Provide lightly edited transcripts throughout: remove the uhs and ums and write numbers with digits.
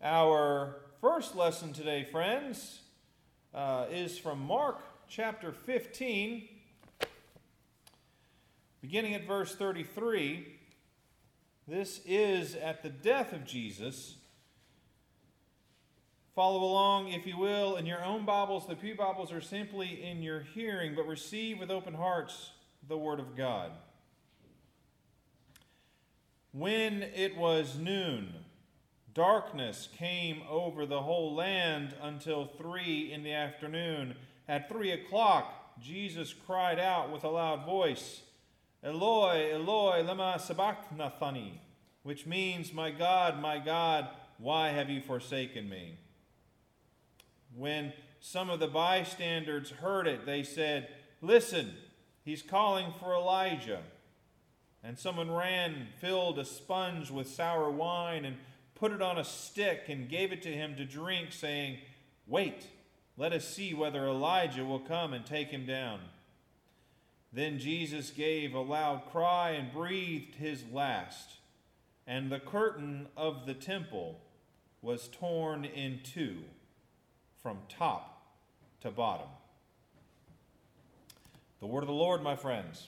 Our first lesson today, friends, is from Mark chapter 15, beginning at verse 33. This is at the death of Jesus. Follow along, if you will, in your own Bibles. The Pew Bibles are simply in your hearing, but receive with open hearts the Word of God. When it was noon, darkness came over the whole land until 3 in the afternoon. At 3 o'clock, Jesus cried out with a loud voice, Eloi, Eloi, lema sabachthani, which means, my God, why have you forsaken me? When some of the bystanders heard it, they said, Listen, he's calling for Elijah. And someone ran, filled a sponge with sour wine, and put it on a stick and gave it to him to drink, saying, Wait, let us see whether Elijah will come and take him down. Then Jesus gave a loud cry and breathed his last, and the curtain of the temple was torn in two from top to bottom. The word of the Lord, my friends.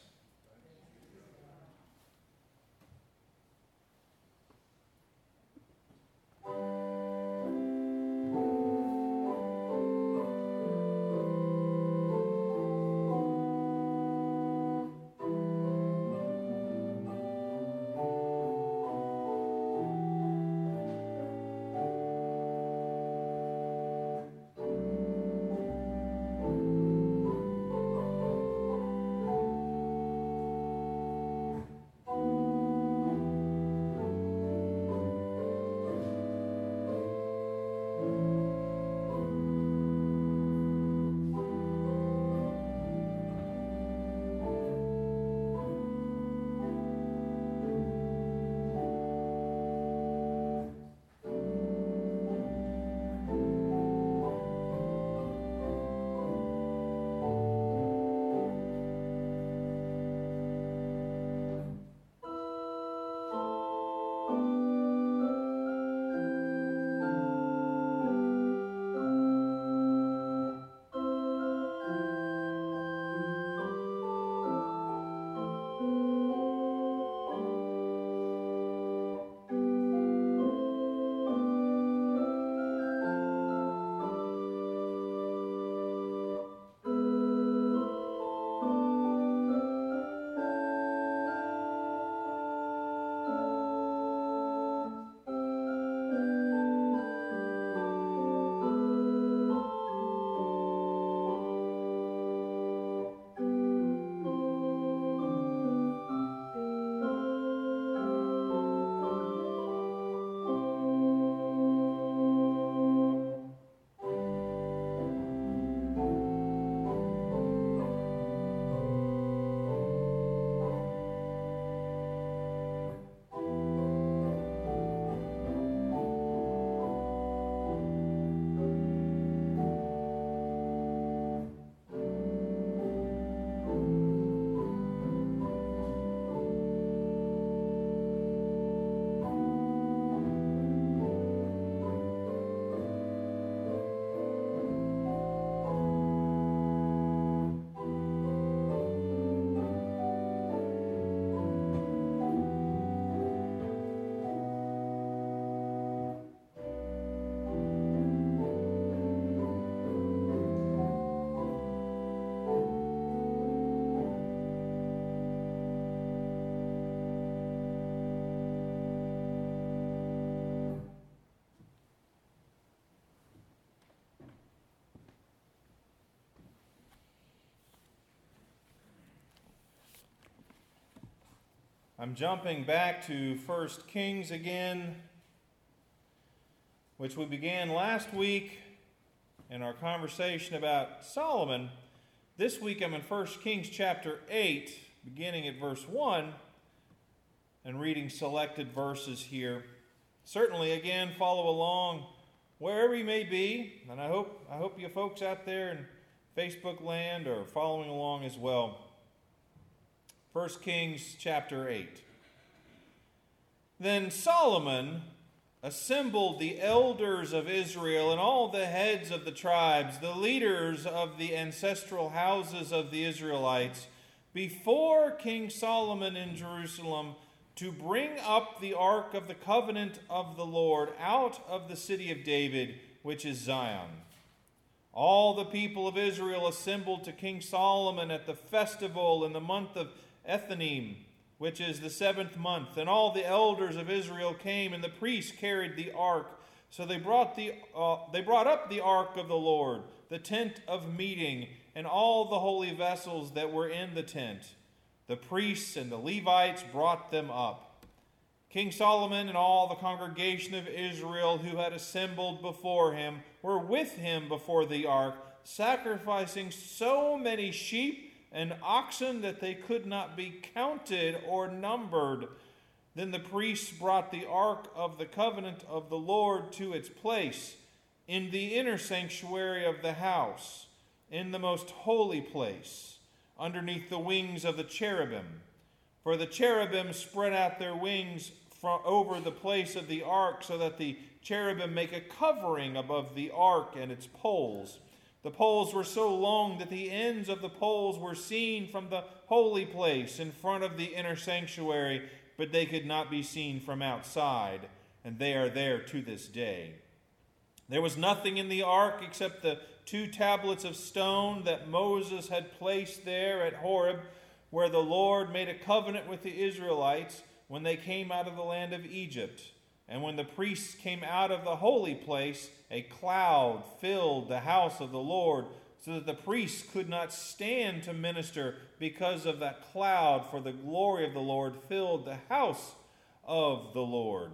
I'm jumping back to 1 Kings again, which we began last week in our conversation about Solomon. This week I'm in 1 Kings chapter 8, beginning at verse 1, and reading selected verses here. Certainly, again, follow along wherever you may be, and I hope you folks out there in Facebook land are following along as well. 1 Kings chapter 8. Then Solomon assembled the elders of Israel and all the heads of the tribes, the leaders of the ancestral houses of the Israelites, before King Solomon in Jerusalem to bring up the ark of the covenant of the Lord out of the city of David, which is Zion. All the people of Israel assembled to King Solomon at the festival in the month of Ethanim, which is the 7th month. And all the elders of Israel came, and the priests carried the ark. So they brought up the ark of the Lord, the tent of meeting, and all the holy vessels that were in the tent. The priests and the Levites brought them up. King Solomon and all the congregation of Israel who had assembled before him were with him before the ark, sacrificing so many sheep and oxen that they could not be counted or numbered. Then the priests brought the ark of the covenant of the Lord to its place in the inner sanctuary of the house, in the most holy place, underneath the wings of the cherubim. For the cherubim spread out their wings over the place of the ark, so that the cherubim make a covering above the ark and its poles. The poles were so long that the ends of the poles were seen from the holy place in front of the inner sanctuary, but they could not be seen from outside, and they are there to this day. There was nothing in the ark except the 2 tablets of stone that Moses had placed there at Horeb, where the Lord made a covenant with the Israelites when they came out of the land of Egypt. And when the priests came out of the holy place, a cloud filled the house of the Lord, so that the priests could not stand to minister because of that cloud, for the glory of the Lord filled the house of the Lord.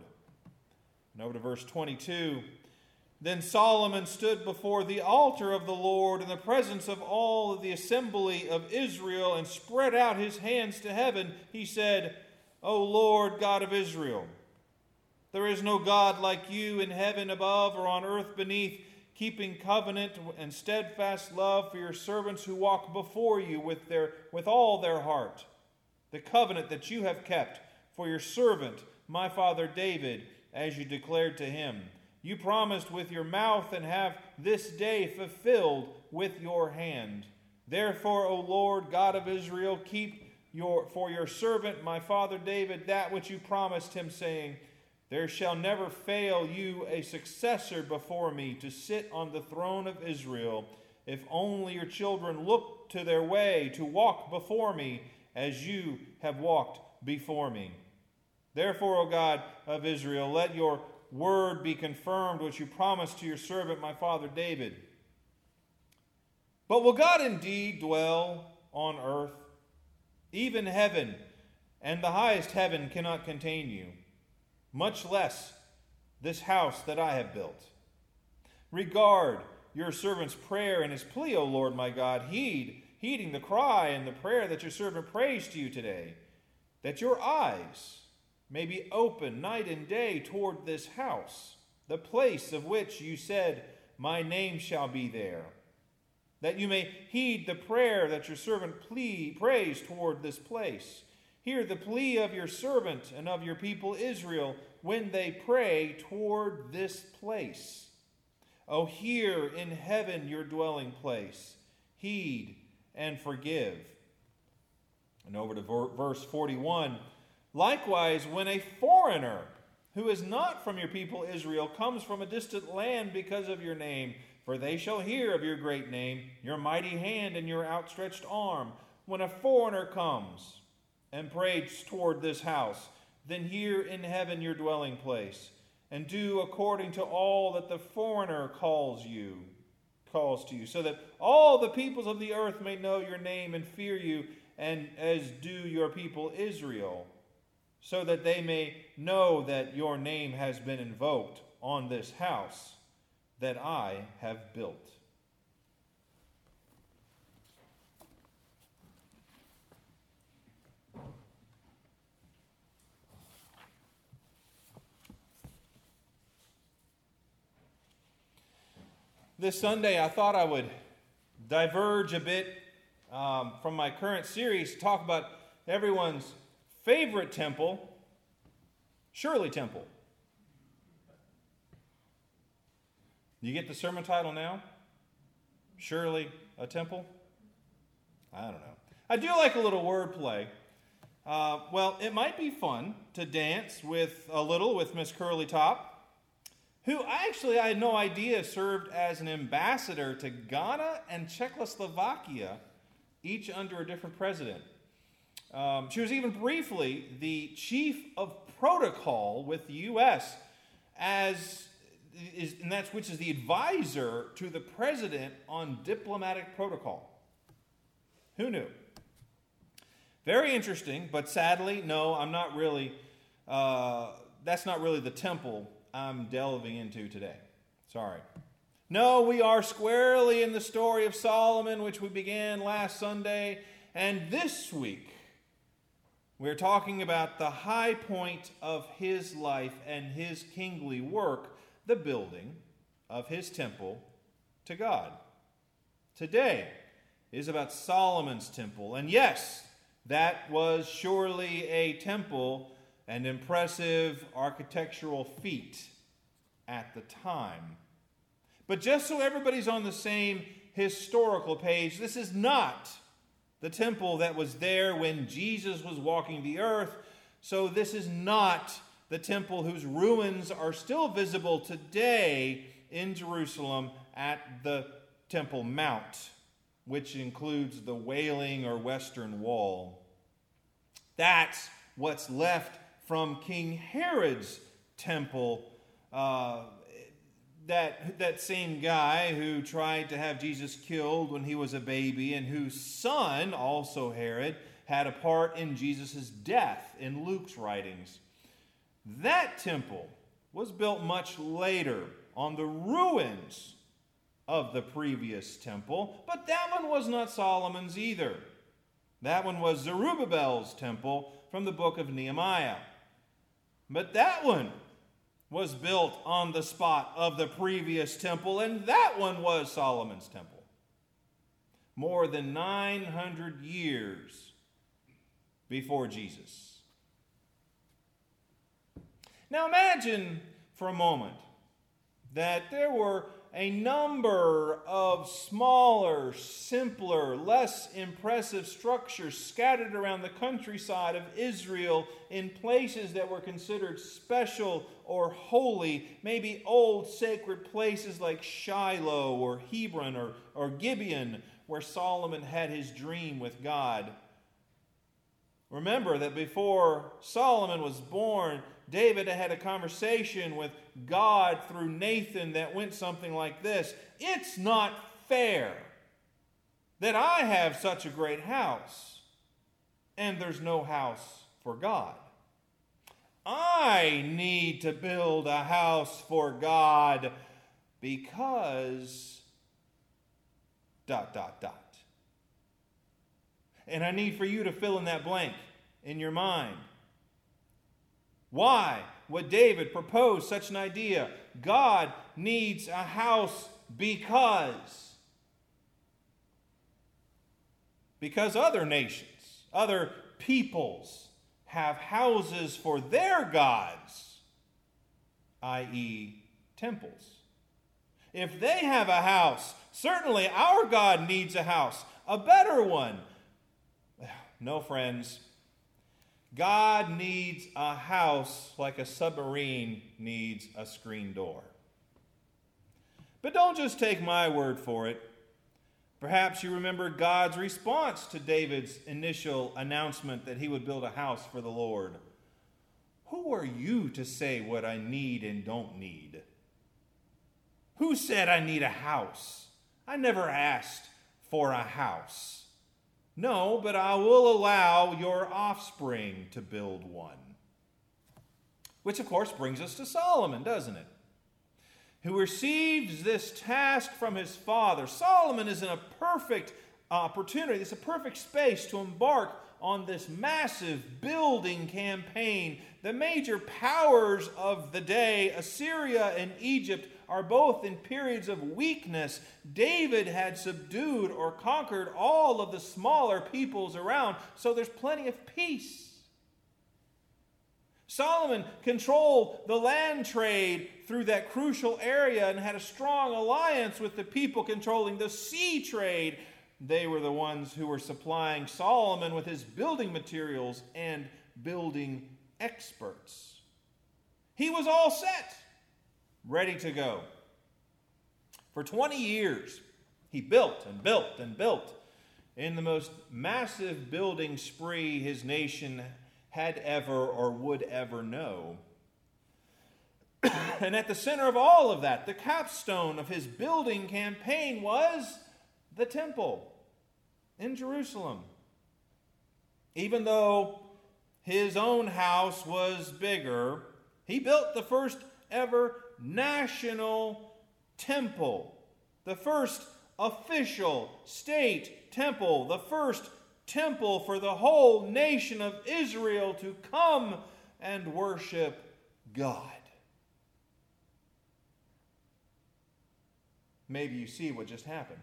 And over to verse 22. Then Solomon stood before the altar of the Lord in the presence of all of the assembly of Israel and spread out his hands to heaven. He said, O Lord God of Israel, there is no God like you in heaven above or on earth beneath, keeping covenant and steadfast love for your servants who walk before you with all their heart. The covenant that you have kept for your servant, my father David, as you declared to him. You promised with your mouth and have this day fulfilled with your hand. Therefore, O Lord God of Israel, keep for your servant, my father David, that which you promised him, saying, there shall never fail you a successor before me to sit on the throne of Israel, if only your children look to their way to walk before me as you have walked before me. Therefore, O God of Israel, let your word be confirmed, which you promised to your servant, my father David. But will God indeed dwell on earth? Even heaven and the highest heaven cannot contain you, much less this house that I have built. Regard your servant's prayer and his plea, O Lord my God, heeding the cry and the prayer that your servant prays to you today, that your eyes may be open night and day toward this house, the place of which you said, my name shall be there, that you may heed the prayer that your servant prays toward this place. Hear the plea of your servant and of your people Israel when they pray toward this place. O hear in heaven your dwelling place. Heed and forgive. And over to verse 41. Likewise, when a foreigner who is not from your people Israel comes from a distant land because of your name, for they shall hear of your great name, your mighty hand and your outstretched arm. When a foreigner comes and prays toward this house, then hear in heaven your dwelling place, and do according to all that the foreigner calls to you, so that all the peoples of the earth may know your name and fear you, and as do your people Israel, so that they may know that your name has been invoked on this house that I have built. This Sunday, I thought I would diverge a bit from my current series to talk about everyone's favorite temple, Shirley Temple. You get the sermon title now? Surely a temple? I don't know. I do like a little wordplay. Well, it might be fun to dance with Miss Curly Top, who I had no idea served as an ambassador to Ghana and Czechoslovakia, each under a different president. She was even briefly the chief of protocol with the U.S., which is the advisor to the president on diplomatic protocol. Who knew? Very interesting, but sadly, no, I'm not really, that's not really the temple I'm delving into today. Sorry. No, we are squarely in the story of Solomon, which we began last Sunday, and this week we're talking about the high point of his life and his kingly work, the building of his temple to God. Today is about Solomon's temple, and yes, that was surely a temple, an impressive architectural feat at the time. But just so everybody's on the same historical page, this is not the temple that was there when Jesus was walking the earth. So this is not the temple whose ruins are still visible today in Jerusalem at the Temple Mount, which includes the Wailing or Western Wall. That's what's left from King Herod's temple. That same guy who tried to have Jesus killed when he was a baby and whose son, also Herod, had a part in Jesus' death in Luke's writings. That temple was built much later on the ruins of the previous temple, but that one was not Solomon's either. That one was Zerubbabel's temple from the book of Nehemiah. But that one was built on the spot of the previous temple, and that one was Solomon's temple. More than 900 years before Jesus. Now imagine for a moment that there were a number of smaller, simpler, less impressive structures scattered around the countryside of Israel in places that were considered special or holy, maybe old sacred places like Shiloh or Hebron or Gibeon, where Solomon had his dream with God. Remember that before Solomon was born, David had a conversation with God through Nathan that went something like this: "It's not fair that I have such a great house, and there's no house for God. I need to build a house for God because ... And I need for you to fill in that blank in your mind. Why would David propose such an idea? God needs a house because other nations, other peoples have houses for their gods, i.e., temples. If they have a house, certainly our God needs a house, a better one. No, friends. God needs a house like a submarine needs a screen door. But don't just take my word for it. Perhaps you remember God's response to David's initial announcement that he would build a house for the Lord. Who are you to say what I need and don't need? Who said I need a house? I never asked for a house. No, but I will allow your offspring to build one. Which, of course, brings us to Solomon, doesn't it? Who receives this task from his father. Solomon is in a perfect opportunity. It's a perfect space to embark on this massive building campaign. The major powers of the day, Assyria and Egypt, are both in periods of weakness. David had subdued or conquered all of the smaller peoples around, so there's plenty of peace. Solomon controlled the land trade through that crucial area and had a strong alliance with the people controlling the sea trade. They were the ones who were supplying Solomon with his building materials and building experts. He was all set, ready to go. For 20 years, he built and built and built in the most massive building spree his nation had ever or would ever know. And at the center of all of that, the capstone of his building campaign was the temple in Jerusalem. Even though his own house was bigger, he built the first ever national temple, the first official state temple, the first temple for the whole nation of Israel to come and worship God. Maybe you see what just happened.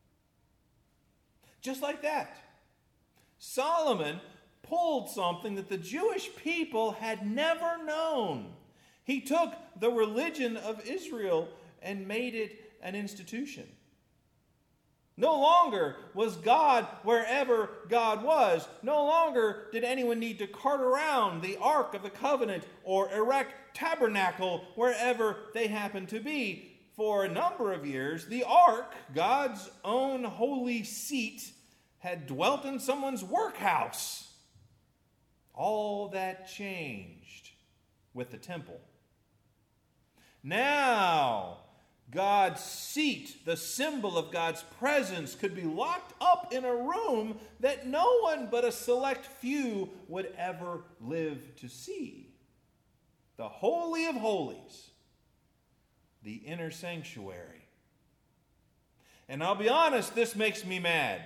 Just like that, Solomon pulled something that the Jewish people had never known. He took the religion of Israel and made it an institution. No longer was God wherever God was. No longer did anyone need to cart around the Ark of the Covenant or erect tabernacle wherever they happened to be. For a number of years, the Ark, God's own holy seat, had dwelt in someone's workhouse. All that changed with the temple. Now, God's seat, the symbol of God's presence, could be locked up in a room that no one but a select few would ever live to see. The Holy of Holies, the inner sanctuary. And I'll be honest, this makes me mad.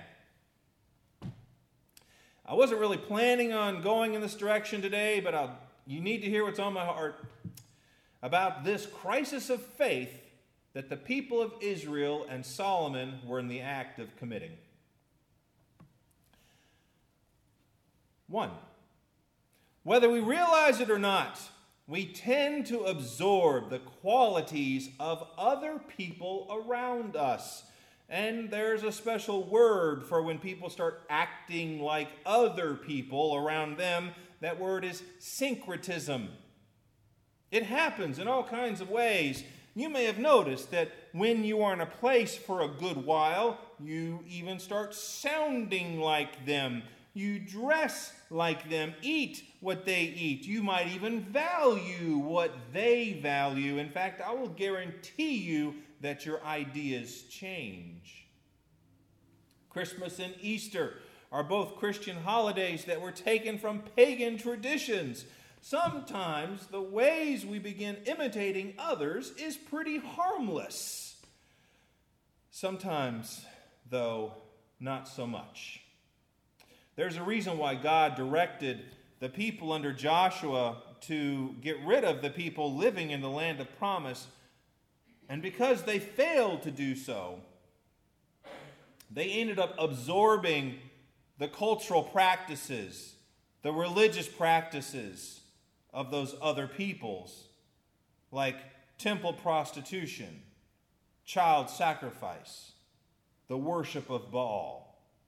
I wasn't really planning on going in this direction today, but you need to hear what's on my heart about this crisis of faith that the people of Israel and Solomon were in the act of committing. 1, whether we realize it or not, we tend to absorb the qualities of other people around us. And there's a special word for when people start acting like other people around them. That word is syncretism. It happens in all kinds of ways. You may have noticed that when you are in a place for a good while, you even start sounding like them. You dress like them, eat what they eat. You might even value what they value. In fact, I will guarantee you that your ideas change. Christmas and Easter are both Christian holidays that were taken from pagan traditions. Sometimes the ways we begin imitating others is pretty harmless. Sometimes, though, not so much. There's a reason why God directed the people under Joshua to get rid of the people living in the land of promise. And because they failed to do so, they ended up absorbing the cultural practices, the religious practices of those other peoples, like temple prostitution, child sacrifice, the worship of Baal.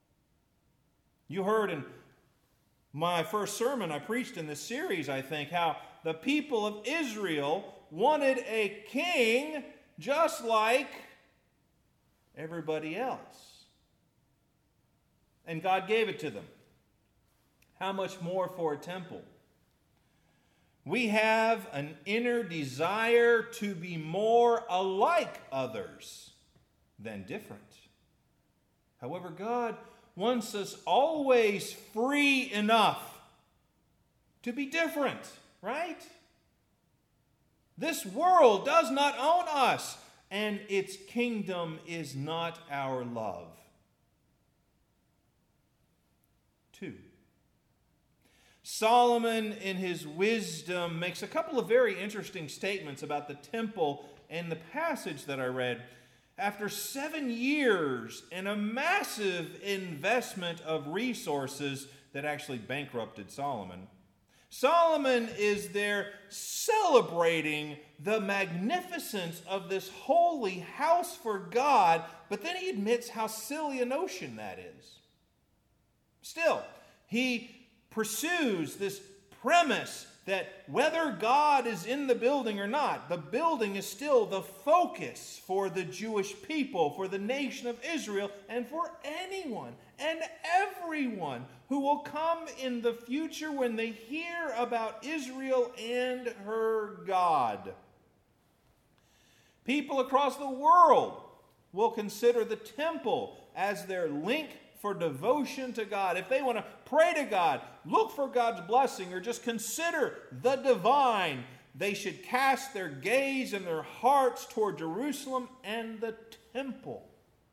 You heard in my first sermon I preached in this series, I think, how the people of Israel wanted a king just like everybody else. And God gave it to them. How much more for a temple? We have an inner desire to be more alike others than different. However, God wants us always free enough to be different, right? This world does not own us, and its kingdom is not our love. 2. Solomon, in his wisdom, makes a couple of very interesting statements about the temple and the passage that I read. After 7 years and a massive investment of resources that actually bankrupted Solomon, Solomon is there celebrating the magnificence of this holy house for God, but then he admits how silly a notion that is. Still, he pursues this premise that whether God is in the building or not, the building is still the focus for the Jewish people, for the nation of Israel, and for anyone and everyone who will come in the future when they hear about Israel and her God. People across the world will consider the temple as their link for devotion to God. If they want to pray to God, look for God's blessing, or just consider the divine, they should cast their gaze and their hearts toward Jerusalem and the temple.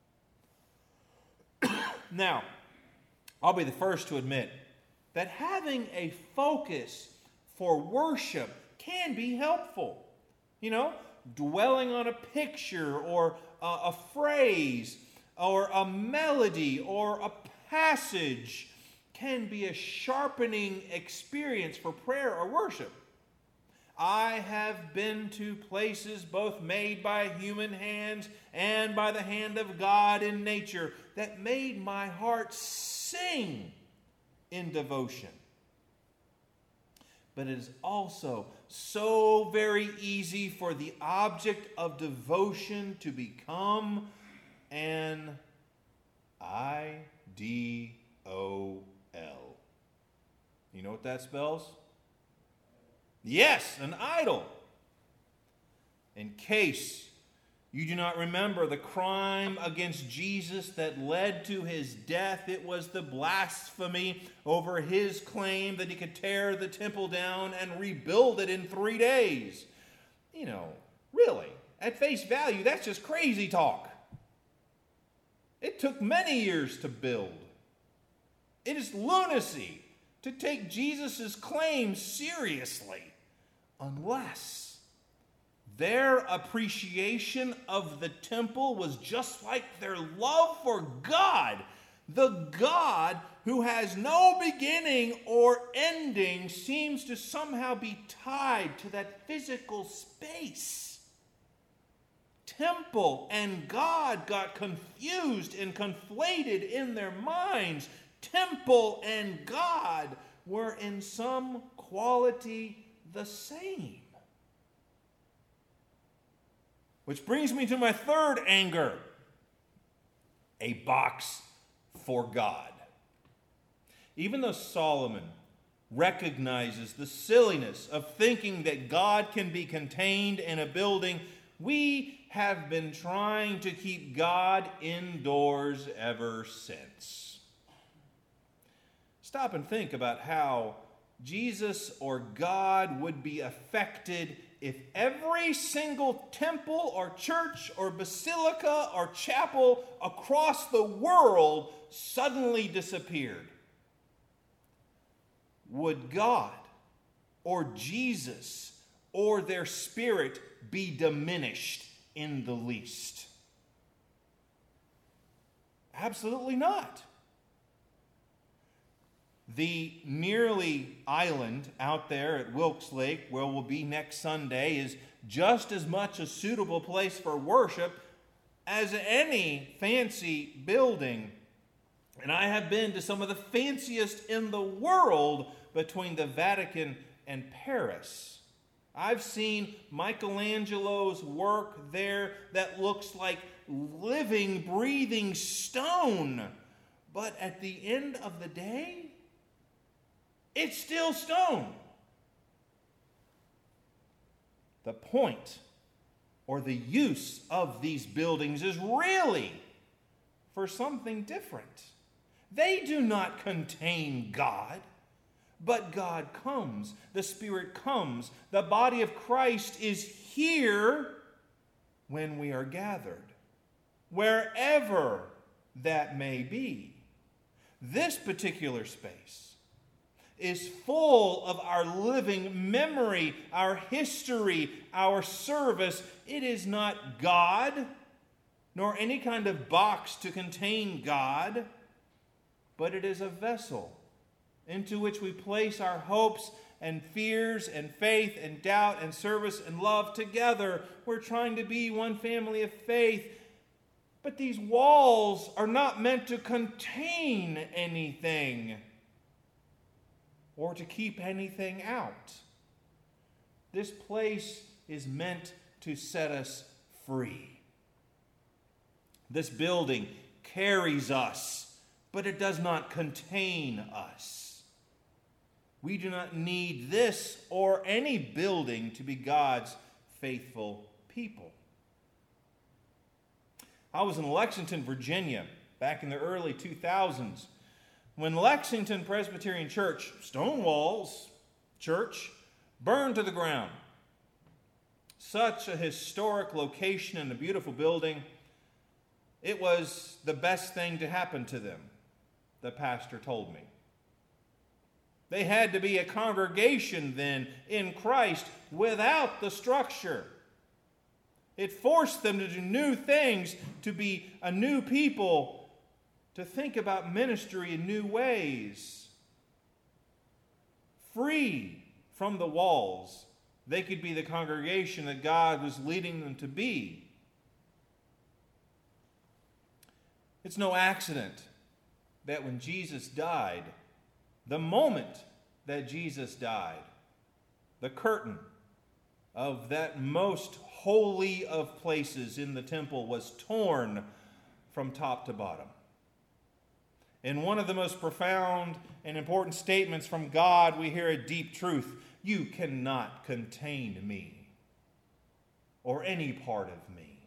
Now, I'll be the first to admit that having a focus for worship can be helpful. Dwelling on a picture or a phrase or a melody or a passage can be a sharpening experience for prayer or worship. I have been to places both made by human hands and by the hand of God in nature that made my heart sing in devotion. But it is also so very easy for the object of devotion to become an IDOL. You know what that spells? Yes, an idol. In case you do not remember the crime against Jesus that led to his death, it was the blasphemy over his claim that he could tear the temple down and rebuild it in 3 days. Really, at face value, that's just crazy talk. It took many years to build. It is lunacy to take Jesus' claim seriously unless their appreciation of the temple was just like their love for God. The God who has no beginning or ending seems to somehow be tied to that physical space. Temple and God got confused and conflated in their minds. Temple and God were in some quality the same. Which brings me to my third anger: a box for God. Even though Solomon recognizes the silliness of thinking that God can be contained in a building, we have been trying to keep God indoors ever since. Stop and think about how Jesus or God would be affected if every single temple or church or basilica or chapel across the world suddenly disappeared. Would God or Jesus or their spirit be diminished in the least? Absolutely not. The Nearly Island out there at Wilkes Lake, where we'll be next Sunday, is just as much a suitable place for worship as any fancy building. And I have been to some of the fanciest in the world between the Vatican and Paris. I've seen Michelangelo's work there that looks like living, breathing stone. But at the end of the day, it's still stone. The point or the use of these buildings is really for something different. They do not contain God, but God comes. The Spirit comes. The body of Christ is here when we are gathered, wherever that may be. This particular space is full of our living memory, our history, our service. It is not God, nor any kind of box to contain God, but it is a vessel into which we place our hopes and fears and faith and doubt and service and love together. We're trying to be one family of faith. But these walls are not meant to contain anything or to keep anything out. This place is meant to set us free. This building carries us, but it does not contain us. We do not need this or any building to be God's faithful people. I was in Lexington, Virginia, back in the early 2000s, when Lexington Presbyterian Church, Stonewall's church, burned to the ground. Such a historic location and a beautiful building. It was the best thing to happen to them, the pastor told me. They had to be a congregation then in Christ without the structure. It forced them to do new things, to be a new people, to think about ministry in new ways. Free from the walls, they could be the congregation that God was leading them to be. It's no accident that when Jesus died, the moment that Jesus died, the curtain of that most holy of places in the temple was torn from top to bottom. In one of the most profound and important statements from God, we hear a deep truth. You cannot contain me or any part of me.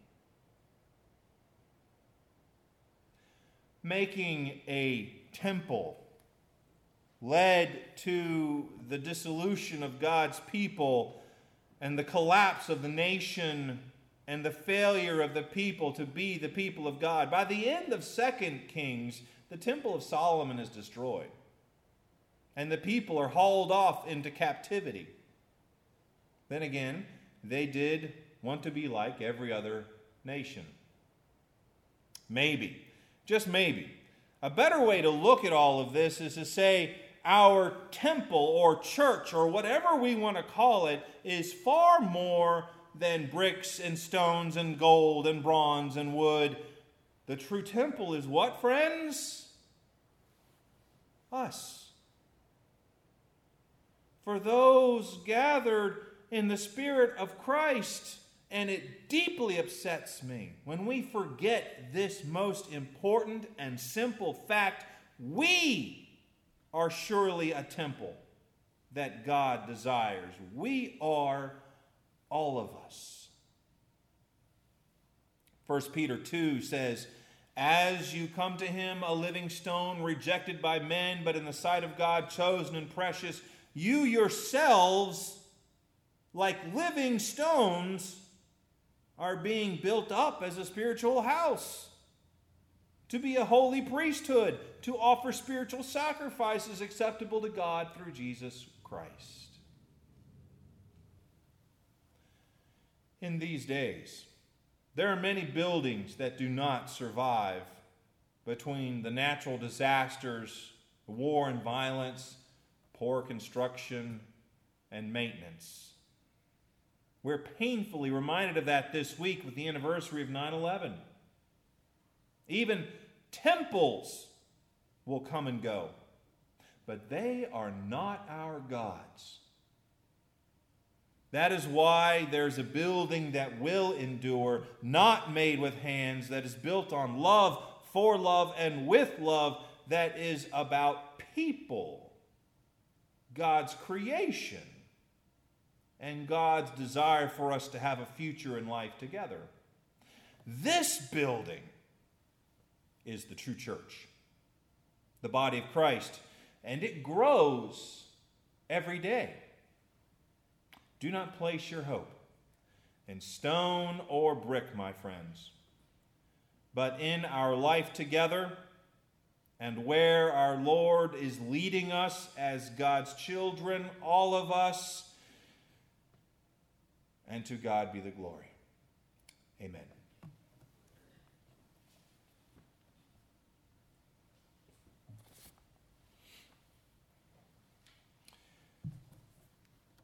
Making a temple led to the dissolution of God's people and the collapse of the nation and the failure of the people to be the people of God. By the end of 2 Kings, the Temple of Solomon is destroyed, and the people are hauled off into captivity. Then again, they did want to be like every other nation. Maybe, just maybe, a better way to look at all of this is to say our temple or church or whatever we want to call it is far more than bricks and stones and gold and bronze and wood. The true temple is what, friends? Us. For those gathered in the Spirit of Christ. And it deeply upsets me when we forget this most important and simple fact. We are surely a temple that God desires. We are all of us. 1 Peter 2 says, as you come to him, a living stone, rejected by men, but in the sight of God, chosen and precious, you yourselves, like living stones, are being built up as a spiritual house, to be a holy priesthood, to offer spiritual sacrifices acceptable to God through Jesus Christ. In these days, there are many buildings that do not survive between the natural disasters, war and violence, poor construction, and maintenance. We're painfully reminded of that this week with the anniversary of 9/11. Even temples will come and go, but they are not our gods. That is why there's a building that will endure, not made with hands, that is built on love, for love, and with love, that is about people, God's creation, and God's desire for us to have a future in life together. This building is the true church, the body of Christ, and it grows every day. Do not place your hope in stone or brick, my friends, but in our life together and where our Lord is leading us as God's children, all of us, and to God be the glory. Amen.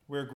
We're